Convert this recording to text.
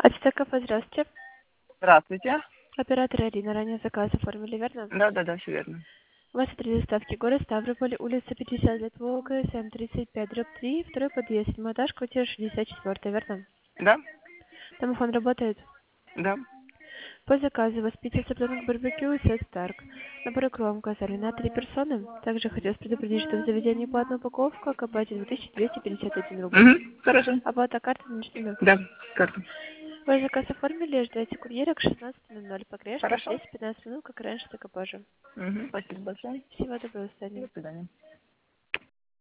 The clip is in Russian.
Ацтекафе, здравствуйте. Здравствуйте. Оператор Ирина, ранее заказ оформили, верно? Да, все верно. У вас адрес доставки город Ставрополь, улица 50 лет Волга, СМ-35/3, второй подъезд, седьмой этаж, квартира 64, верно? Да? Домофон работает. Да. По заказу у вас пицца, цыпленок, барбекю и сет Старк. Набор икру вам указали на 3 персоны. Также хотелось предупредить, что в заведении платная упаковка, оплате 2251 рубль. Хорошо. Оплата карты наличными. Да, карту. Ваш заказ оформили, ждайте курьера к 16:00. Погрешность Хорошо. 10-15 минут, как раньше, так и позже. Спасибо большое. Всего доброго, до свидания. До свидания.